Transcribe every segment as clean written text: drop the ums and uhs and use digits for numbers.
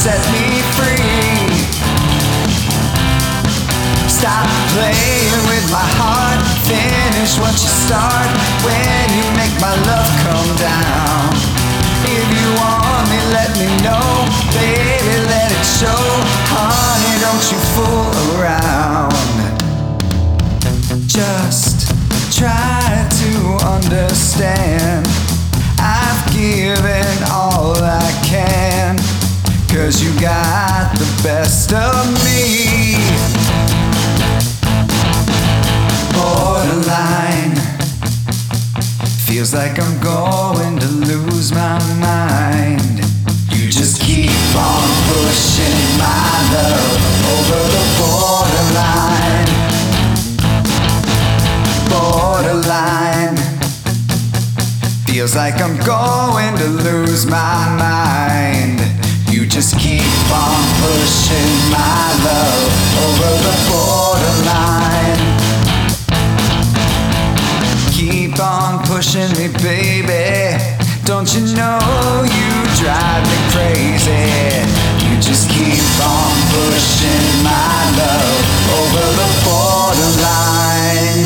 set me free. Stop playing with my heart. Finish what you start. When you make my love come down. If you want me, let me know. Baby, let it show. Honey, don't you fool around. Just try to understand. I've given all I can, 'cause you got the best of me. Borderline, feels like I'm going to lose my mind. You just keep on pushing my love over the borderline. Borderline, feels like I'm going to lose my mind. You just keep on pushing my love over the borderline. Keep on pushing me, baby. Don't you know you drive me crazy? You just keep on pushing my love over the borderline.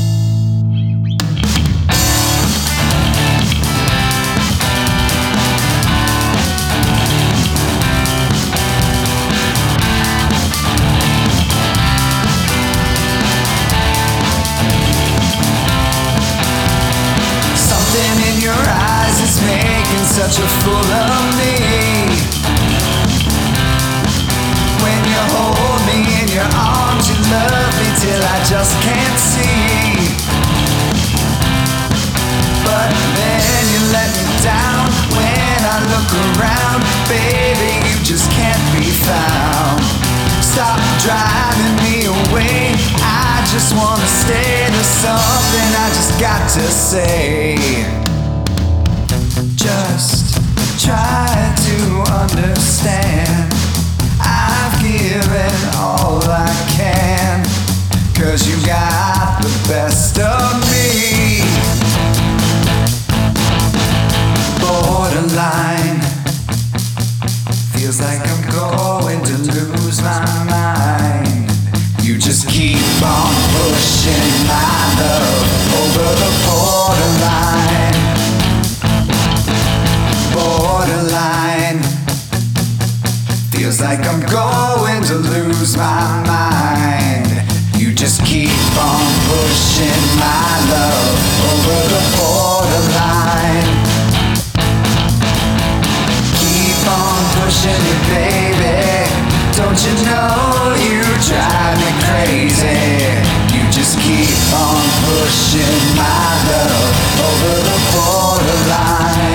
Such a fool of me. When you hold me in your arms, you love me till I just can't see. But then you let me down. When I look around, baby, you just can't be found. Stop driving me away. I just wanna stay. There's something I just got to say. Just try to understand. I've given all I can, 'cause you got the best of me. Borderline, feels like I'm going to lose my mind. You just keep on pushing my love over the borderline. Borderline, feels like I'm going to lose my mind. You just keep on pushing my love over the borderline. Keep on pushing it, baby. Don't you know you drive me crazy? You just keep on pushing my love over the borderline.